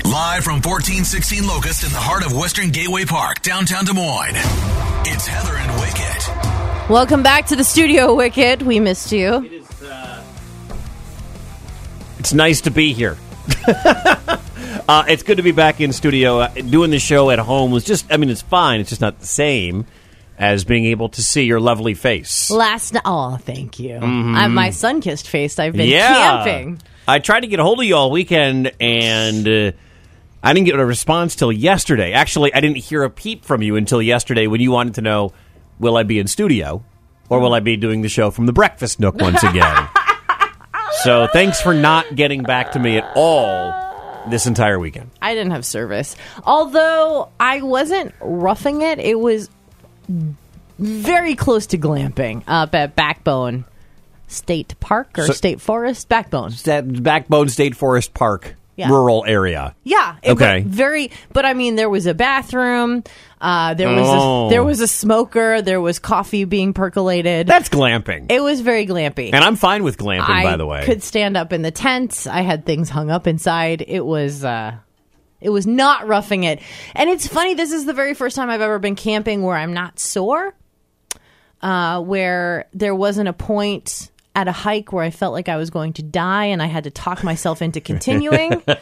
Live from 1416 Locust in the heart of Western Gateway Park, downtown Des Moines. It's Heather and Wicket. Welcome back to the studio, Wicket. We missed you. It's nice to be here. It's good to be back in studio. Doing the show at home was it's fine. It's just not the same as being able to see your lovely face. Thank you. My sun-kissed face. I've been Yeah. camping. I tried to get a hold of you all weekend, and I didn't get a response till yesterday. Actually, I didn't hear a peep from you until yesterday when you wanted to know, will I be in studio, or will I be doing the show from the Breakfast Nook once again? So thanks for not getting back to me at all this entire weekend. I didn't have service. Although I wasn't roughing it, it was very close to glamping up at Backbone State Park or State Forest. Backbone. Backbone State Forest Park, rural area. Yeah. Okay. But I mean, there was a bathroom. There was a smoker. There was coffee being percolated. That's glamping. It was very glampy. And I'm fine with glamping, by the way. I could stand up in the tent. I had things hung up inside. It was not roughing it. And it's funny, this is the very first time I've ever been camping where I'm not sore. Where there wasn't a point at a hike where I felt like I was going to die and I had to talk myself into continuing. And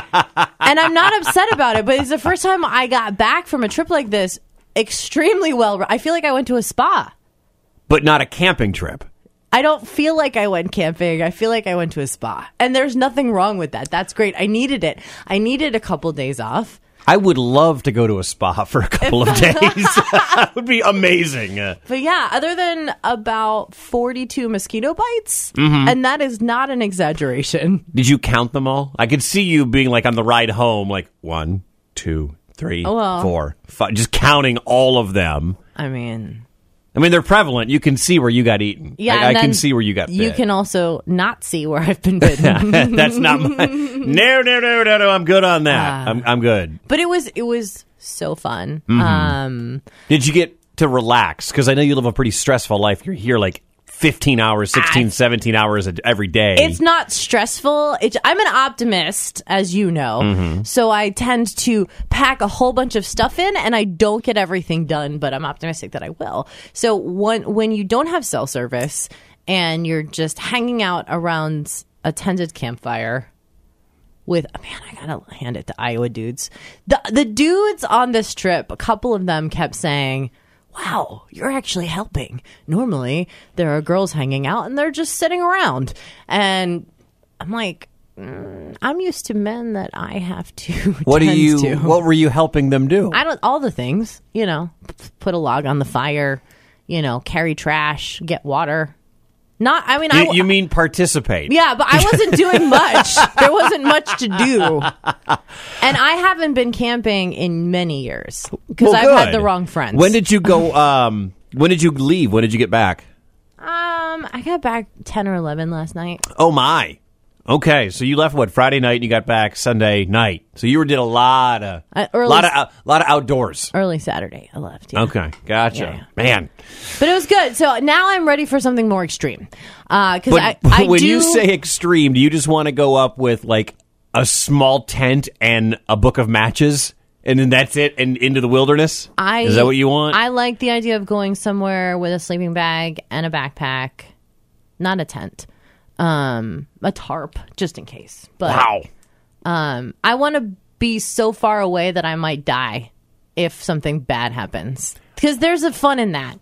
I'm not upset about it, but it's the first time I got back from a trip like this extremely well. I feel like I went to a spa. But not a camping trip. I don't feel like I went camping. I feel like I went to a spa. And there's nothing wrong with that. That's great. I needed it. I needed a couple days off. I would love to go to a spa for a couple of days. That would be amazing. But yeah, other than about 42 mosquito bites, and that is not an exaggeration. Did you count them all? I could see you being like on the ride home, like 1, 2, 3, 4, 5, just counting all of them. I mean, they're prevalent. You can see where you got eaten. Yeah, I can see where you got bit. You can also not see where I've been bitten. That's not my... No. I'm good on that. I'm good. But it was so fun. Did you get to relax? Because I know you live a pretty stressful life. You're here like 15 hours, 16, 17 hours every day. It's not stressful. I'm an optimist, as you know. So I tend to pack a whole bunch of stuff in, and I don't get everything done, but I'm optimistic that I will. So when you don't have cell service and you're just hanging out around a tended campfire with, man, I gotta hand it to Iowa dudes. The dudes on this trip, a couple of them kept saying, wow, you're actually helping. Normally, there are girls hanging out and they're just sitting around. And I'm like, I'm used to men that I have to tend to. What were you helping them do? All the things, put a log on the fire, carry trash, get water. You mean participate? Yeah, but I wasn't doing much. There wasn't much to do. And I haven't been camping in many years because I've had the wrong friends. When did you go? When did you leave? When did you get back? I got back 10 or 11 last night. Oh, my. Okay, so you left, Friday night, and you got back Sunday night. So you did a lot of outdoors. Early Saturday, I left. Yeah. Okay, gotcha. Yeah. Man. But it was good. So now I'm ready for something more extreme. When you say extreme, do you just want to go up with, like, a small tent and a book of matches? And then that's it, and into the wilderness? Is that what you want? I like the idea of going somewhere with a sleeping bag and a backpack. Not a tent. A tarp, just in case. But, wow. I want to be so far away that I might die if something bad happens. Because there's a fun in that.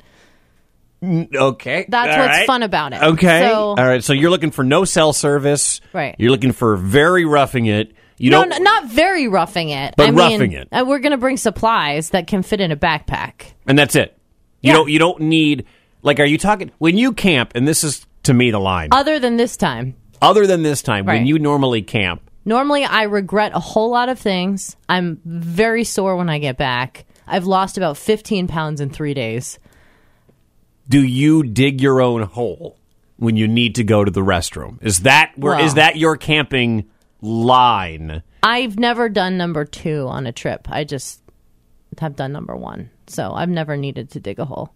Okay. That's what's fun about it. Okay. All right. So you're looking for no cell service. Right. You're looking for very roughing it. Not very roughing it. But roughing it. We're going to bring supplies that can fit in a backpack. And that's it. You don't need, like, are you talking, when you camp, and this is, to me, the line. Other than this time, right. When you normally camp. Normally, I regret a whole lot of things. I'm very sore when I get back. I've lost about 15 pounds in 3 days. Do you dig your own hole when you need to go to the restroom? Is that your camping line? I've never done number 2 on a trip. I just have done number 1. So I've never needed to dig a hole.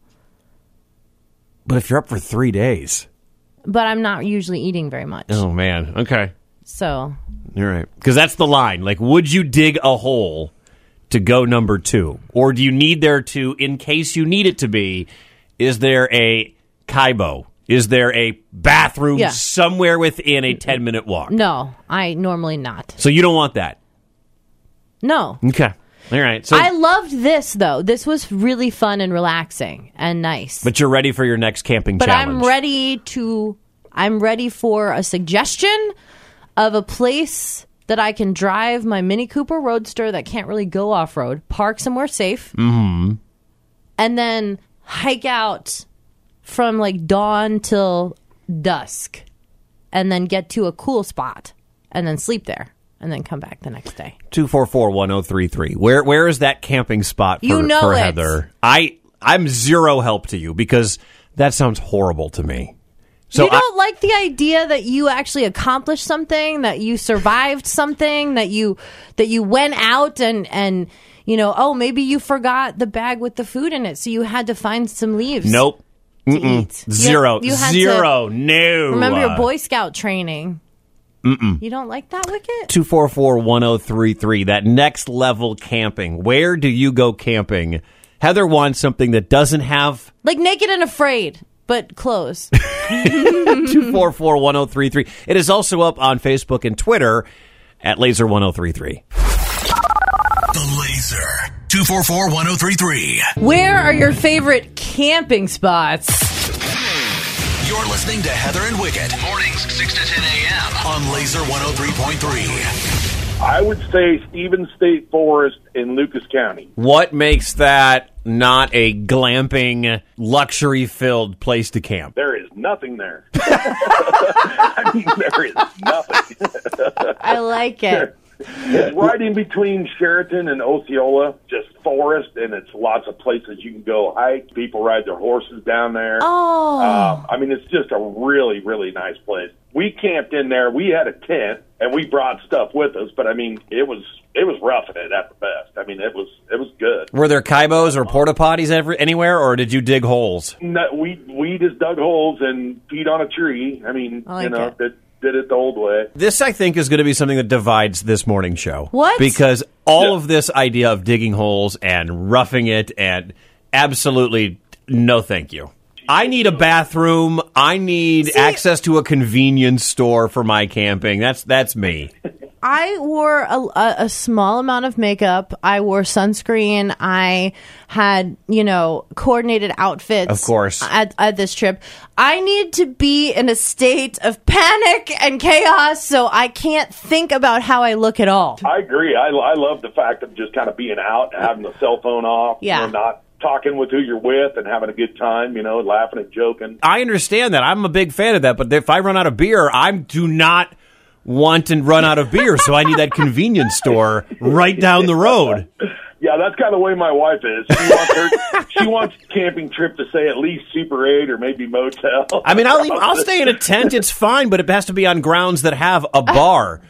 But if you're up for 3 days. But I'm not usually eating very much. Oh, man. Okay. So, All right. Because that's the line. Like, would you dig a hole to go number 2? Or do you need there to, in case you need it to be, is there a Kaibo? Is there a bathroom somewhere within a 10-minute walk? no, I normally not. So you don't want that? No. Okay. All right. So, I loved this, though. This was really fun and relaxing and nice. but you're ready for your next camping challenge. I'm ready for a suggestion of a place that I can drive my Mini Cooper Roadster that can't really go off-road, park somewhere safe, and then hike out from like dawn till dusk, and then get to a cool spot, and then sleep there, and then come back the next day. 244-1033. Where is that camping spot for it. Heather? I'm zero help to you because that sounds horrible to me. So you don't like the idea that you actually accomplished something, that you survived something, that you went out and maybe you forgot the bag with the food in it, so you had to find some leaves. Nope. To eat. Zero. You had Zero. to No. remember your Boy Scout training. You don't like that, Wicket? 244-1033. That next level camping. Where do you go camping? Heather wants something that doesn't have Like Naked and Afraid, but clothes. 244-1033. It is also up on Facebook and Twitter at Laser1033. The Laser. 244-1033. Where are your favorite camping spots? You're listening to Heather and Wicket. Mornings 6 to 10 a.m. on Laser 103.3. I would say Stevens State Forest in Lucas County. What makes that not a glamping, luxury-filled place to camp? There is nothing there. I mean, there is nothing. I like it. It's right in between Sheraton and Osceola, just forest, and it's lots of places you can go hike. People ride their horses down there. Oh. I mean, it's just a really, really nice place. We camped in there. We had a tent, and we brought stuff with us, but I mean, it was roughing it at the best. I mean, it was good. Were there Kaibos or porta potties anywhere, or did you dig holes? No, we just dug holes and peed on a tree. I mean, did it the old way. This, I think, is going to be something that divides this morning show. What? Because all of this idea of digging holes and roughing it and absolutely no thank you. I need a bathroom. I need access to a convenience store for my camping. That's me. I wore a small amount of makeup. I wore sunscreen. I had, coordinated outfits. Of course. At this trip. I need to be in a state of panic and chaos, so I can't think about how I look at all. I agree. I love the fact of just kind of being out, having the cell phone off, not talking with who you're with and having a good time, laughing and joking. I understand that. I'm a big fan of that, but if I run out of beer, I do not want to run out of beer, so I need that convenience store right down the road. Yeah, that's kind of the way my wife is. She wants camping trip to say at least Super 8 or maybe motel. I mean, I'll stay in a tent. It's fine, but it has to be on grounds that have a bar.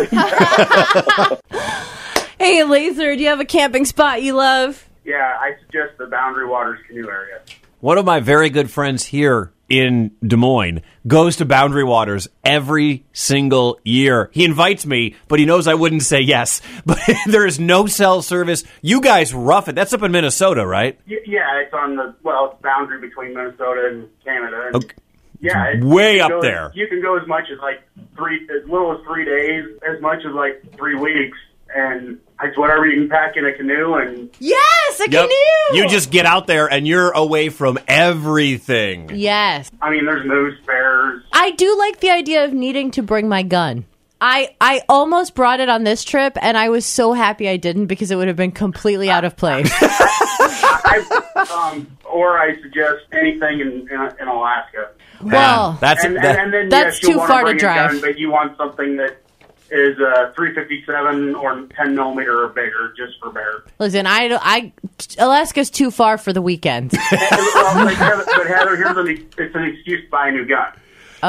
Hey, Laser, do you have a camping spot you love? Yeah, I suggest the Boundary Waters canoe area. One of my very good friends here in Des Moines goes to Boundary Waters every single year. He invites me, but he knows I wouldn't say yes. But there is no cell service. You guys rough it. That's up in Minnesota, right? Yeah, it's on the boundary between Minnesota and Canada. And okay. Yeah, way up there. You can go as much as as little as 3 days, as much as 3 weeks, and it's whatever you can pack in a canoe. And yes, a canoe. You just get out there and you're away from everything. Yes. I mean, there's moose, bears. I do like the idea of needing to bring my gun. I almost brought it on this trip, and I was so happy I didn't because it would have been completely out of place. Or I suggest anything in Alaska. Well, that's too far to drive. Gun, but you want something that is 357 or 10 millimeter or bigger, just for bear. Listen, Alaska's too far for the weekend. But Heather, it's an excuse to buy a new gun.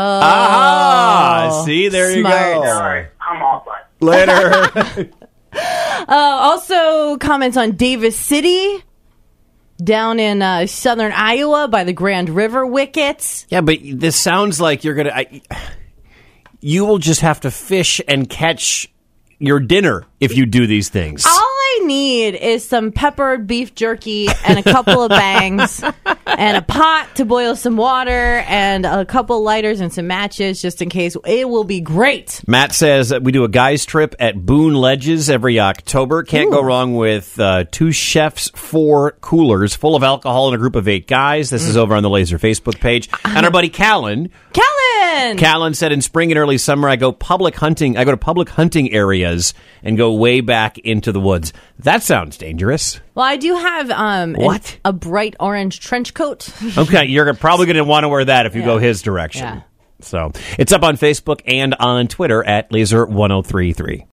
Oh, see, there smart. You go. All right, I'm off by later. Also, comments on Davis City, down in southern Iowa by the Grand River Wickets. Yeah, but this sounds like you're gonna. you will just have to fish and catch your dinner if you do these things. All I need is some peppered beef jerky and a couple of bangs and a pot to boil some water and a couple lighters and some matches just in case. It will be great. Matt says that we do a guys trip at Boone Ledges every October. Can't go wrong with 2 chefs, 4 coolers full of alcohol and a group of 8 guys. This is over on the Laser Facebook page. And our buddy Callan said in spring and early summer I go to public hunting areas and go way back into the woods. That sounds dangerous. Well, I do have a bright orange trench coat. Okay, you're probably going to want to wear that if you go his direction. Yeah. So it's up on Facebook and on Twitter at Laser1033.